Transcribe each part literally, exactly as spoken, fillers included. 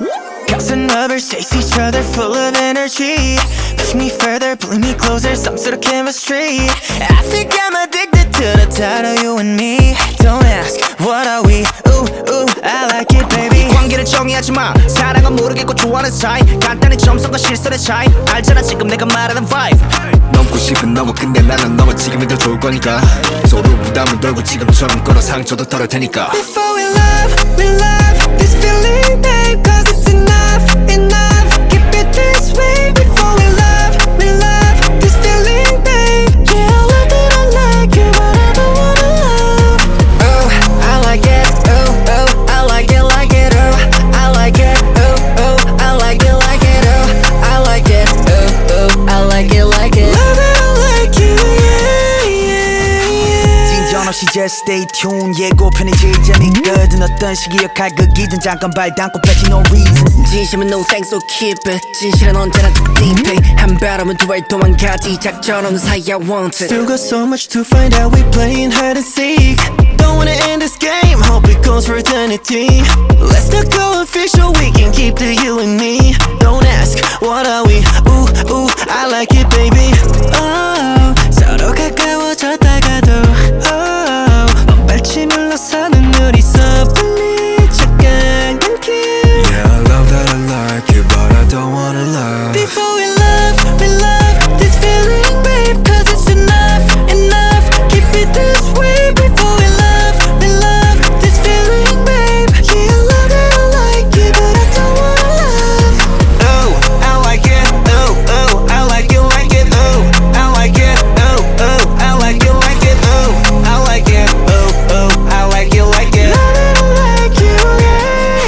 Crossing lovers chase each other full of energy. Push me further, pull me closer, some sort of chemistry. I think I'm addicted to the thought of you and me. Don't ask, what are we? Ooh, ooh, I like it, baby. 관계를 정의하지 마. 사랑은 모르겠고 좋아하는 사이. 간단히 점성과 실선의 차이. 알잖아 지금 내가 말하는 vibe. 넘고 싶은 너무 근데 나는 너무 지금이 더 좋을 거니까. 서로 부담을 덜고 지금처럼 걸어 상처도 덜을 테니까. Before we love, we love this feeling, babe. Cause it's enough, enough. Keep it this way. Before we love, we love this feeling, babe. Yeah, I love that I like you, but I don't wanna love. Oh, I like it. Oh, oh, I like it, like it. Oh, I like it. Oh, oh, I like it, like it. Oh, I like it. Oh, oh, I like it, like it. Love that I like you, yeah, yeah, yeah. 진전 없이 just stay tuned. 예고편이 제일 재밌거든. 어떤 시기역 갈극이든 잠깐 발 담고 뺏지 no reason. 진심은 no thanks so keep it. 진실은 언제나 too deep it. 한 발음은 두 발 도망가지. 작전 없는 사이 I want it. Still got so much to find out. We playing hide and seek. Don't wanna end this game. Hope it goes for eternity. Let's not go official. We can keep the you and me. Don't ask, what are we? Ooh, ooh, I like it, baby. Oh, 서로 가까워졌다가도 oh, 먼발치 물러서는 우리 섣불리 착각한 길. Yeah, I love that I like it, but I don't wanna love. Before we love, we love this feeling, babe. Cause it's enough, enough. Keep it this way. Before we love, we love this feeling, babe. Yeah, I love that I like it, but I don't wanna love. Oh, I like it. Oh, oh, I like it, like it. Oh, I like it. Oh, oh, I like it, like it. Oh, I like it. Oh, oh, I like it, like it. Love that I like you, yeah,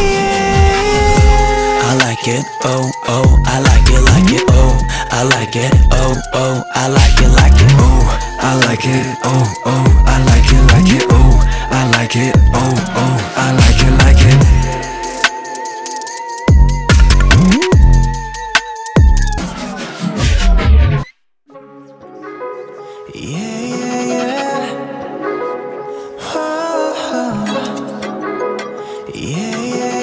yeah. I like it, oh, oh, I like it, like it, oh, I like it, oh, oh, I like it, like it, Oh, I like it, oh, oh, I like it, like it, oh, I like it, oh, oh, I like it, like it. Yeah, yeah, yeah. Oh, oh. Yeah, yeah,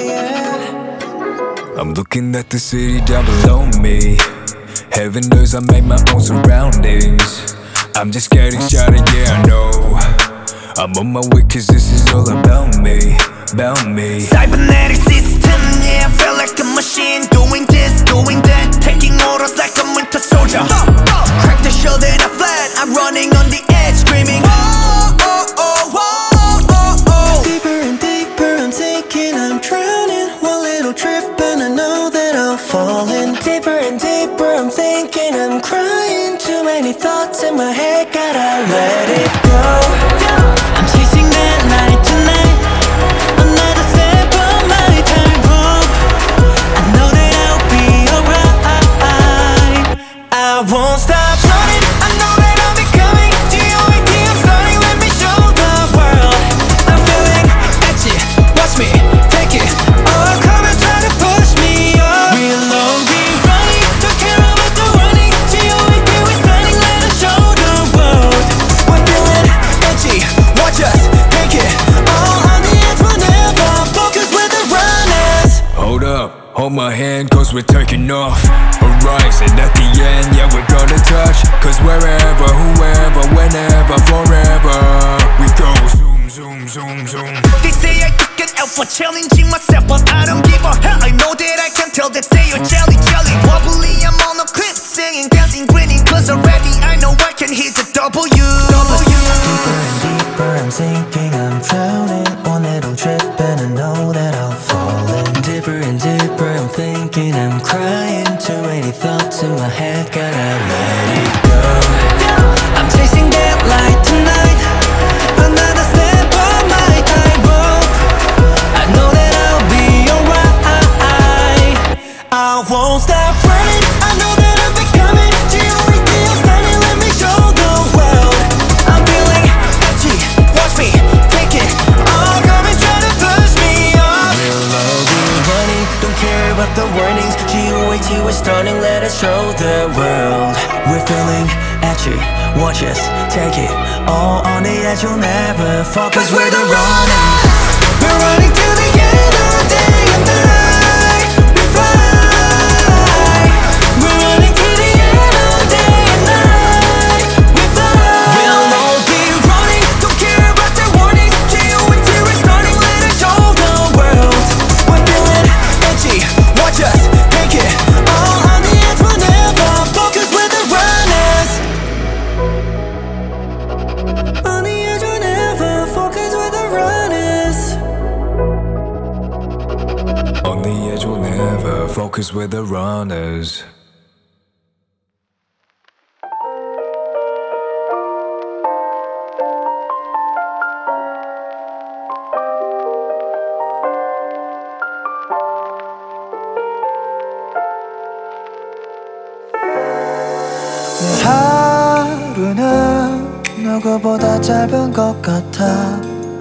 yeah. I'm looking at the city down below me. Heaven knows I make my own surroundings. I'm just getting started, yeah I know. I'm on my way cause this is all about me, about me. Cybernetic system, yeah, I feel like a machine. Doing this, doing that, taking orders like a winter soldier. Crack the shell then I fled. I'm running on the edge, screaming. Oh, oh, oh, oh, oh, oh. Deeper and deeper, I'm sinking, I'm drowning. One little trip and I know that I'll fall in. Deeper and deeper, I'm thinking, I'm crying. Too many thoughts in my head, gotta let it go. I'm chasing that night tonight. Another step on my tightrope. I know that I'll be alright. I won't stop running. I know that I'll be coming. G O A T, I'm starting, let me show the world. I'm feeling edgy, watch me take it. Oh, come and try to push me up. We'll all be running, don't care about the running. G O A T, we're starting, let us show the world. We're feeling edgy, watch us take it. All on the edge, we'll never focus with the runners. Hold up, hold my hand cause we're taking off. Horizon at the end, yeah we're gonna touch. Cause wherever, whoever, whenever, forever we go zoom, zoom, zoom, zoom. They say I could get out for challenging myself, but I don't give a hell. I know that I can tell that they are jelly, jelly. Wobbly, I'm on a cliff, singing, dancing, grinning. Cause already I know I can hit the W. W. Deeper and deeper, I'm sinking, I'm drowning. One little trip and I know that I'll fall in. Deeper and deeper, I'm thinking, I'm crying. Too many thoughts in my head, gotta let it go. I'm chasing that light tonight. Another step on my tightrope. I know that I'll be alright. I won't stop running. I know that I'll be coming. G O A T, I'm standing, let me show the world. I'm feeling edgy, watch me take it. Oh, come and try to push me up. We'll all be running, don't care about the warnings. G O A T, we're starting, let us show the world. We're feeling edgy, watch us take it. All on the edge, you'll never fall. Cause we're the runners. We're running to the end of the day and night. cause we're the runners. 내 하루는 누구보다 짧은 것 같아.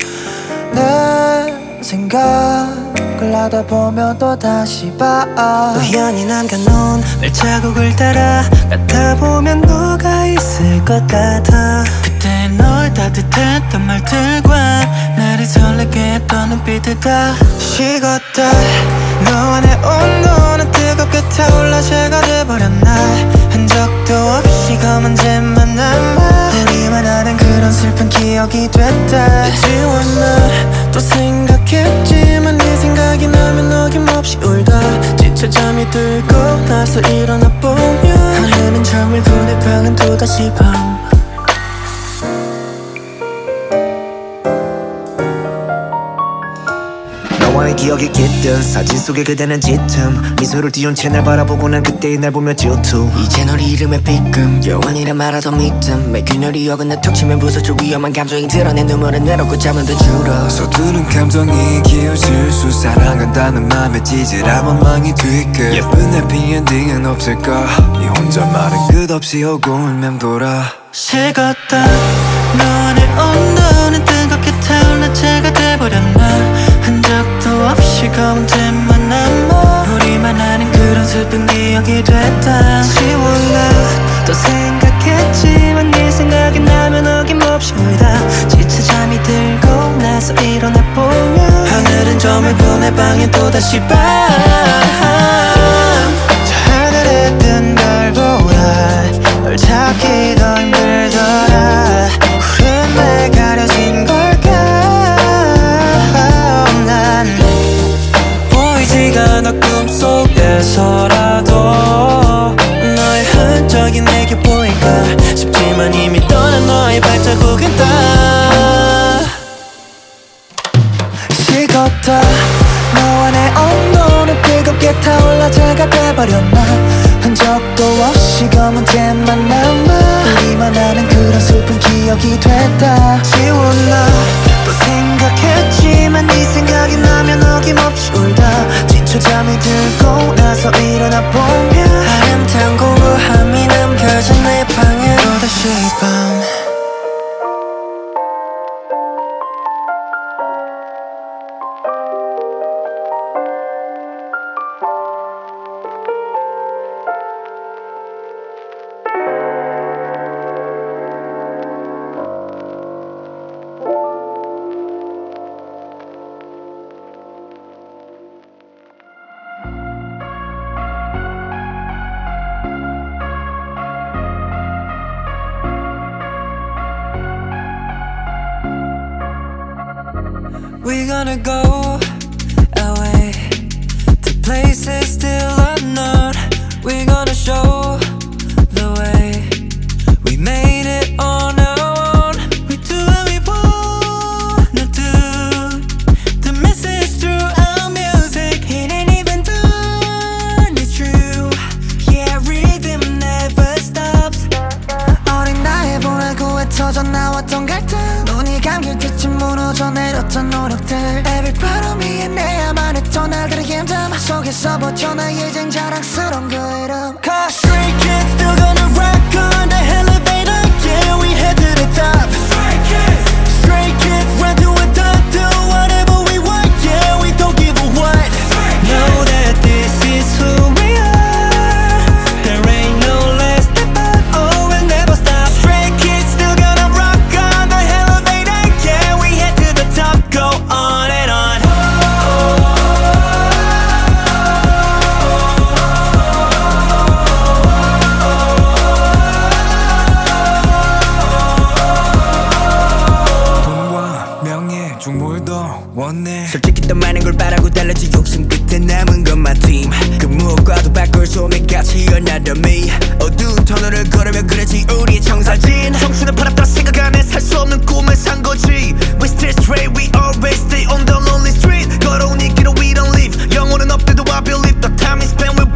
내 생각을 하다 보면 또 다시 봐. 우연히 남겨놓은 발자국을 따라 가다 보면 너가 있을 것 같아. 그때 널 따뜻했던 말들과 나를 설레게 했던 눈빛들 다 식었다. 너와 내 온도는 뜨겁게 타올라 새가 돼버렸나. 흔적도 없이 검은 잼만 남아 우리만 아는 그런 슬픈 기억이 됐다. 지웠나 또 생각했지만 네 생각이 나면 어김없이 울다. 지쳐 잠이 들고 나서 일어나 보면 하늘은 저물고 내 방은 또다시 밤. 너와의 기억이 깃든 사진 속에 그대는 짙음 미소를 띄운 채 날 바라보고 난 그때의 날 보며 질투. 이제 널 이름에 삐끔 영원이라 말하던 믿음 매 균열이 어긋나 툭 치면 부서져 위험한 감정이 드러내 눈물은 외롭고 잠은 더 줄어. 서투른 감정이 기어질 수 사랑한다는 맘에 찌질한 원망이 뒤끝 예쁜 해피엔딩은 없을까. 네 혼자 말은 끝없이 오고 맴돌아. 식었다. 너와 내 온도는 뜨겁게 타올라 채가 돼버렸나. 흔적도 없이 검은 잼만 남아 우리만 아는 그런 슬픈 기억이 됐다. 지웠나 또 생각했지만 네 생각이 나면 어김없이 울다. 지쳐 잠이 들고 나서 일어나 보면 하늘은 저물고 내 방엔 또다시 밤. 저 하늘에 뜬 별보다 널 찾기 더 힘들더라. 구름 내 가려진 걸까. 난 보이지가 않아 꿈속에서라도 너의 흔적이 내게 보일까 싶지만 이미 떠난 너의 발자국은 다 식었다. 너와 내 온도는 뜨겁게 타올라 제가 돼버렸나. 흔적도 없이 검은 잼만 남아 우리만 아는 그런 슬픈 기억이 됐다. 지웠나 또 생각했지만 네 생각이 나면 어김없이 울다. 지쳐 잠이 들고 나서 일어나 보면 아름다운 공허함이 남겨진 내 방에 또다시 밤. We're gonna go away to places still unknown. We're gonna show the way. We made it on our own. We do what we wanna do. The message through our music. It ain't even done, it's true. Yeah, rhythm never stops. 어린 나의 보라고 외쳐져 나왔던 갈등 눈이 감길 때쯤 무너져 내렸던 노력들. Every part of me and 내야만 했던 날들의 힘듦 속에서 버텨나의 이젠 자랑스러운 그 이름. Cause Stray Kids still gonna rock on the elevator. Yeah, we head to the top. Stray Kids, Stray Kids, run to a dot, do whatever we want. Yeah, we don't give a what. Know that this is who we are. There ain't no less step up. Oh, we'll never stop. Stray Kids still gonna rock on the elevator. Yeah, we head to the top. Go on and on. 돈과 명예 중물도 원해. 솔직히 더 많은 걸 바라고 달라지 욕심 끝에 남은 건 my team. 그 무엇과도 바꿀 수 없는 가치 another me. 어두운 터널을 걸으며 그려진 우리의 청사진. 청춘을 팔았다 생각하네 살 수 없는 꿈을 산 거지. We still straight, we always stay on the lonely street. 걸어온 이 길을 we don't leave. 영혼은 없대도 I believe the time is spent with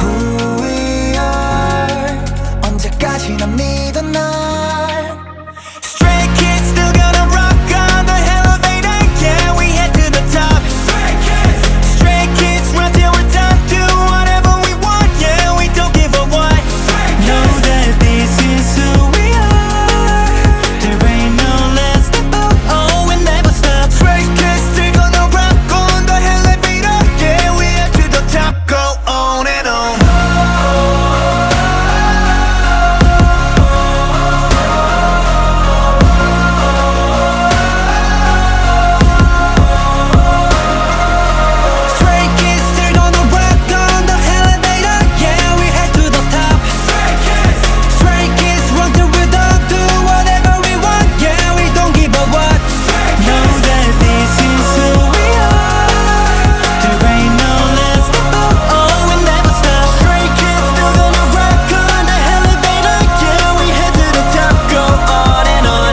who we are. 언제까지나 믿어 날. Stray kids still gonna rock on the elevator. Yeah, we head to the top. Stray kids, stray kids, run till we're done. Do whatever we want. Yeah, we don't give a what. Know that this is who we are. There ain't no less about. Oh, we never stop. Stray kids still gonna rock on the elevator. Yeah, we head to the top. Go on and on. Stray kids still gonna rock on the elevator. Yeah, we head to the top. Stray kids, stray kids, run till we're done. Do whatever we want. Yeah, we don't give a what. Know that this is who we are. There ain't no less about. Oh, we never stop. Stray kids still gonna rock on the elevator. Yeah, we head to the top. Go on and on.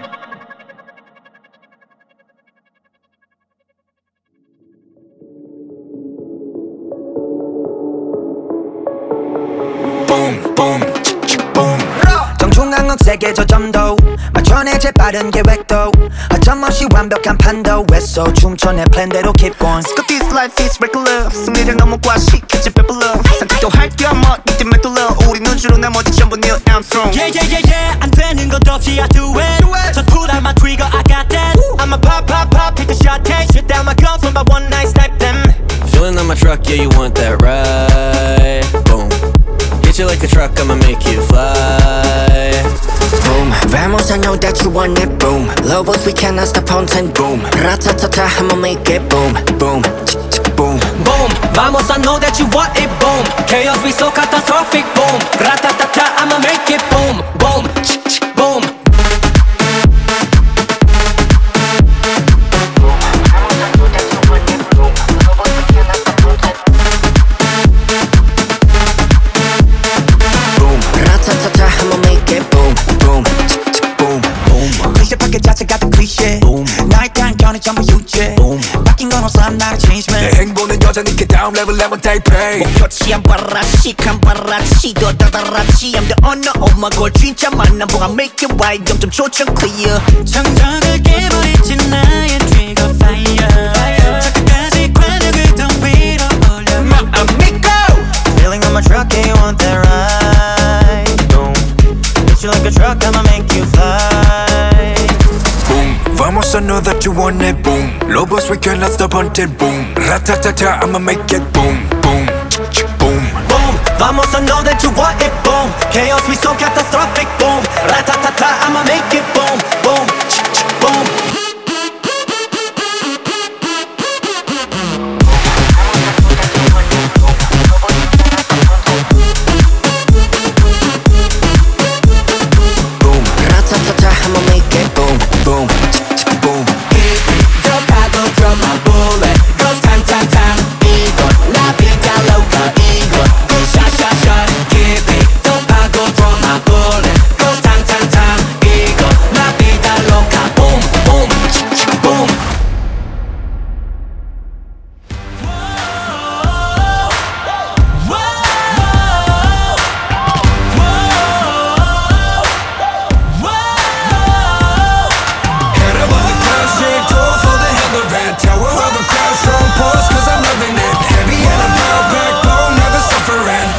boom, boom, boom. 정중앙은 세계 저점도 맞춰내 재빠른 계획도 허점없이 완벽한 판도 외소 춤춰내 플랜대로 keep going. Cause this life is regular 승리를 너무 과식해진 배불러 산책도 할겸 멋있게 메둘러 우리 눈주로 나머지 전부 Neil Armstrong. Yeah yeah yeah yeah 안 되는 것 없이 I do it. Just put out my trigger I got that. I'ma pop pop pop take the shot take shit down my guns on my one night snipe them. Feeling on my truck, yeah, you want that right? Boom. Hit you like a truck, I'ma make you fly. Boom, vamos, I know that you want it. Boom, Lobos, we cannot stop haunting. Boom, ratatata, I'ma make it. Boom, boom, boom. Boom, vamos I know that you want it. Boom, chaos be so catastrophic. Boom, ratatata I'ma make it. Boom, boom, boom. Ratatata, I'ma make it. Boom, boom, boom, boom. 클리셰 밖에 자체가 더 클리셰 나의 단견이 전부 유죄 바뀐 건 없어 I'm not a change man. 내 행보는 여전히 그 다음 레벨 레몬 타이페이. 목표치 한 바라씩 한 바라치 더 다다라치 I'm the owner of my goal 진짜 만남 보고 I make it right 점점 초점 clear. 정적을 깨버리지 나의 trigger fire. 저까지 관역을 더 위로 올려. My amigo feeling on my truck yeah you want that right. Boom hit you like a truck I'ma make you fly. Boom, vamos, I know that you want it. Boom, Lobos, we cannot stop hunting. Boom, ratatata, I'ma make it. Boom, boom, boom. Boom, vamos I know that you want it. Boom, chaos be so catastrophic. Boom, ratatata I'ma make it. Boom, boom, boom. Boom, ratatata, I'ma make it. Boom, boom, boom. 들어가고 drop my bullet goes tang tang tang. 이건 la vida loca. 이건 그 shot shot shot. Keep it 들어가고 drop my bullet goes tang tang tang. 이건 la vida loca. Boom boom boom. Head above the clouds, straight door for the hell of it. Tower of a crowd, strong pulse, cause I'm loving it. Heavy and I'm proud, backbone, never suffering.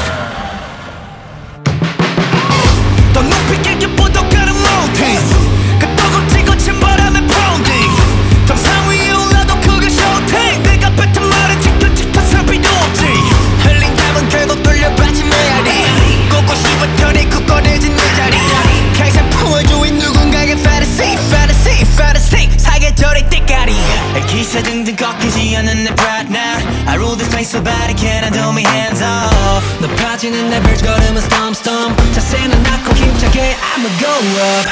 더 높이 길게 뻗어가는 mountains 그 뻐겁지 거친 바람에 pounding 정상 위에 올라도 그게 showtime 내가 뱉은 말은 지켜지켜 살 필요 없지 흘린 땀은 결국 돌려받지 메아리 꼿꼿이 버텨내 굳건해진 내 자리 항상 품어주인 누군가의 fantasy fantasy fantasy 사계절의 때까지 기세 등등 꺾이지 않는 내 pride now I rule this place so bad it cannot do me hands off 높아지는 내 발걸음은 storm storm. 자세는 낮고 힘차게 I'ma go up.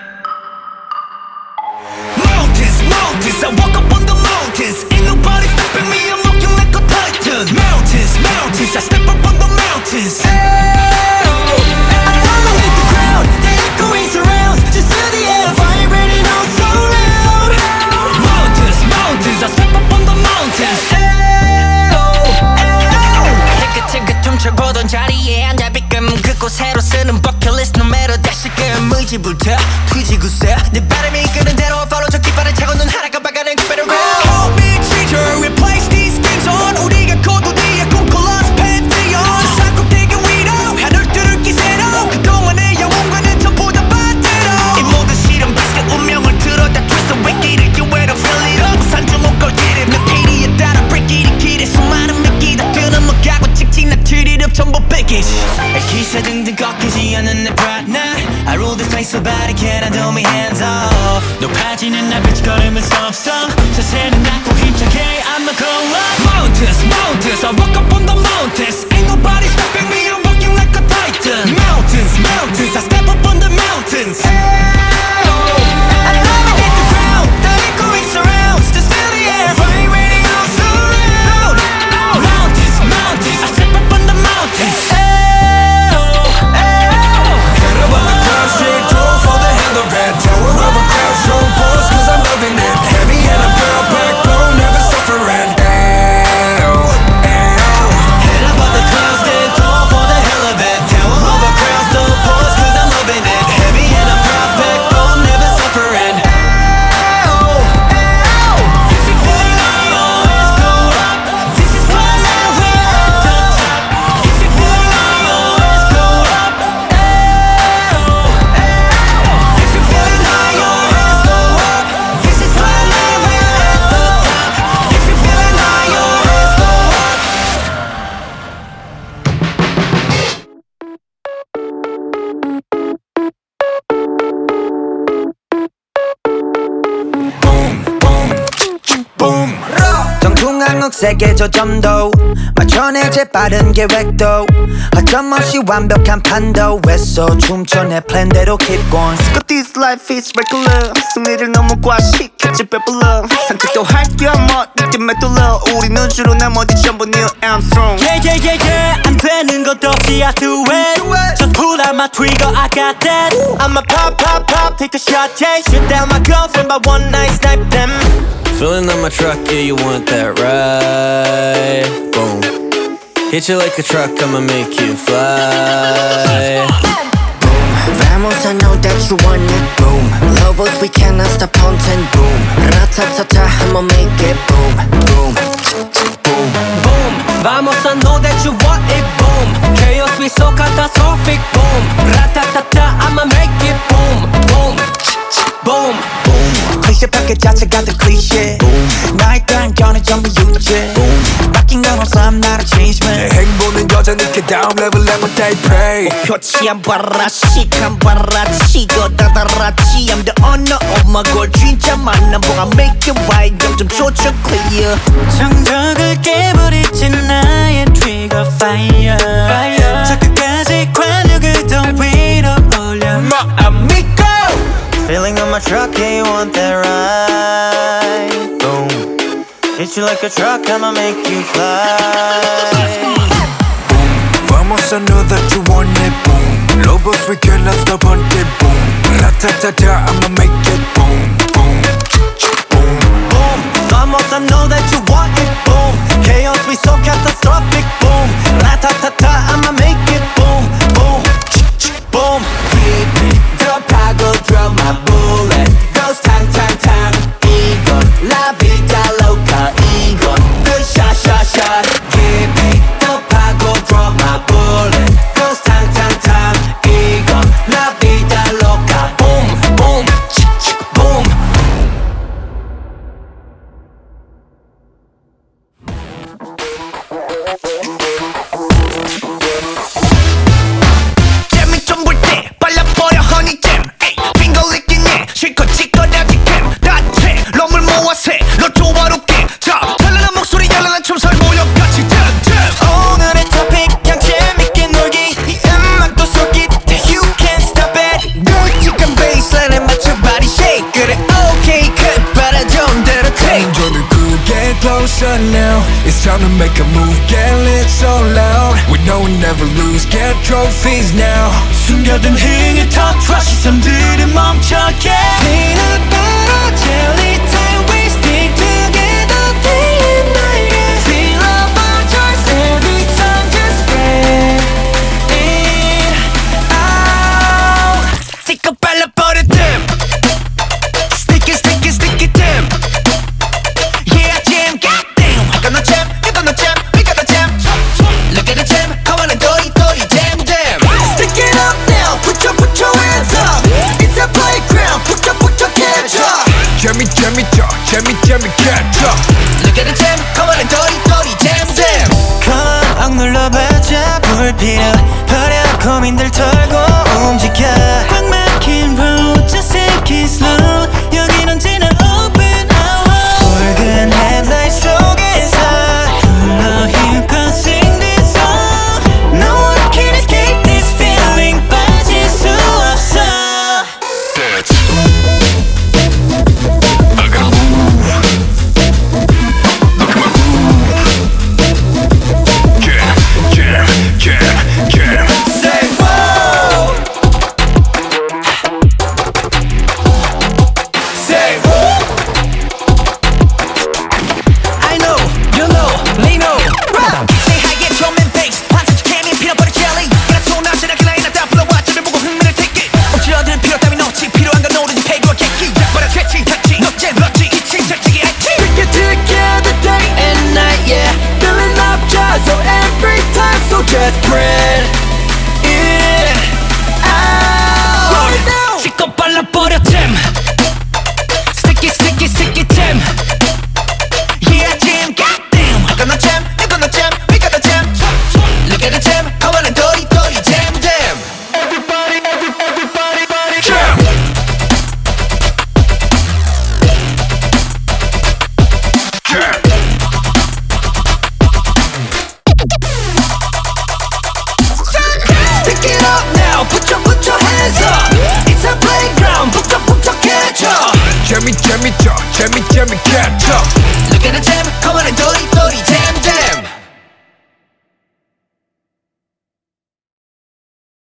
Mountains, mountains, I walk up on the mountains Ain't nobody stopping me, I'm walking like a titan Mountains, mountains, I step up on the mountains I dominate the ground, the echoing surrounds. Just feel the air vibrating all so loud. Mountains, mountains, I step up on the mountains 티켓 티켓 훔쳐고도 멈췄던 자리에 앉아 비끔 그곳으로 쓰는 버킷리스트 no matter 다시금 의지부터 뒤지고서 내 바람이 이끄는 대로 follow 저 깃발을 차고 눈 하나가 박아낸 그 better road Hold me teacher replace these games on 우리가 고도디에 꿈꿔 팬티언 세상 꼭대기 위로 하늘 뚫을 기세로 그동안의 영웅과는 전부 다 반대로 이 모든 실험 비슷한 운명을 들어다 twist 위기를 기회로 fill it up 산주 목걸이를 몇 페이지에 따라 break it 길에 수많은 미끼 다 끊어먹하고 찍찍 나 treat up 전부 package 기세 등등 꺾이지 않는 내 pride now I rule this place so bad I cannot do me hands off 높아지는 날 비치거리면 섭섭 자세는 낮고 힘차게 I'ma go up Mountains, mountains I walk up on the mountains Ain't nobody stopping me I'm walking like a titan Mountains, mountains I step up on the mountains I dominate the ground The echoing surrounds The steady air vibrating all surround Mountains, mountains I step up on the mountains Head above the clouds, straight drove for the hell of it. Tower of a crowd, strong pose, cause I'm loving it. Heavy and a proud backbone, never suffering. Ayo, ayo. Head above the clouds, stand tall for the hell of it. Tower of a crowd, still pause, cause I'm loving it. Heavy and a proud backbone, never suffering. Ayo, ayo. If you feel like your hands go up, this is why we're at the top. If you feel like your hands go up, ayo, ayo. If you feel like your hands go up, this is why we're at the top. If you feel like your hands go up. Boom, boom, boom. 정중앙국 세계 저점도 맞춰내 재빠른 계획도 허점없이 완벽한 판도에서 춤춰 내 플랜대로 keep going But this life is regular 승리를 너무 과식했지 배불러 산책도 할겸 어디쯤 메둘러 우리는 주로 나머지 전부 Neil Armstrong Yeah, yeah, yeah, yeah. 안 되는 것 없이 I do it. Just pull out my trigger, I got that. I'ma pop, pop, pop, take a shot, yeah. Shoot down my girlfriend by one night, snipe them. Filling up my truck, yeah, you want that ride? Boom. Hit you like a truck, I'ma make you fly. Vamos, I know that you want it, boom Lobos, we cannot stop haunting, boom Ratatata, I'ma make it, boom Boom, boom Boom. Vamos, I know that you want it, boom. Chaos, we so catastrophic, boom. Ratatata, I'ma make it, boom. Boom, boom. 클리셰 파켓 자체가 더 클리셰 나에 대한 견해 전부 유죄 바뀐 건 없어 I'm not a change man 내 행보는 여전히 그 다음 레벨 lemon day pray. 표치 안 봐라 시간 봐라 치고 다다라치 I'm the owner of my goal 진짜 만남 보가 make it right 점점 조져 clear 정적을 깨버리지 나의 trigger fire, fire. 저 끝까지 관역을 더 위로 올려 amigo. Feeling on my truck, yeah, you want that ride Boom Hit you like a truck, I'ma make you fly Vamos, I know that you want it, boom. Lobos, we cannot stop hunting, boom. Ratatata, I'ma make it, boom, boom, boom. boom. Vamos, I know that you want it, boom. Chaos, we so catastrophic, boom. Ratatata, I'ma make it, boom, boom, boom. Keep it, drop, I go drop my bullet Goes tang, tang, tang 이건 La Vida Loca 이건 The shot, shot, shot Keep it, drop, I go drop my bullet Goes tang, tang, tang 이건 La Vida Loca Boom, boom, boom. 잼이 좀 볼 때 발라버려 허니잼 핑거 licking 실컷 찌꺼다지 캠 다채 럼을 모아세 너 조화롭게 자 달라난 목소리 열란한 춤설 모여같이 잼잼 오늘의 토픽 그냥 재밌게 놀기 이 음악도 솔깃해 You can't stop it 널찍한 베이스라인에 맞춰 body shake 그래 okay cut 바라던 대로 take 저는 get closer now. It's time to make a move, get lit so loud. We know we never lose, get trophies now. 숨겨둔 흥을 터트려 시선들은 멈춰게 Peanut butter jelly time we stick together day and night Feel our choice every time just spread 불필요 버려 고민들 털고 움직여 꽉 막힌 road just take it slow 여긴 언제나 open hour 붉은 headlight 속에서 불러 힘껏 sing this song No one can escape this feeling 빠질 수 없어 Dance. I gotta move. Look at my groove. Jam, jam, jam, jam. Say whoa Say whoa I know, you know, they know. Say hi, get drum and bass. 반사적 케미, peanut butter jelly. 그냥 손 나시나 그나이 나다 불러와 저를 보고 흥미를 take it. 억지 얻은 필요 따윈 없지. 필요한 건 오로지 패기와 객기. 약발아 퇴치, 퇴치. 넉제, 럭지. 이층 절제기 알지. Get together day and night, yeah Filling up jars, so every time, so just spread it out 씻고 발라버려 jam. Sticky, sticky, sticky jam. Yeah, jam, goddamn. I got no jam, you got no jam, we got no jam. Look at the jam, come on and dirty, dirty jam, jam. Everybody, every, everybody, body Jam. Jam. Stick it up now, put your, put your hands up It's a playground, 북적북적해져 Jammy, jammy, 저, jammy, jammy, catch up. Look at the jam, come on and dirty, dirty jam.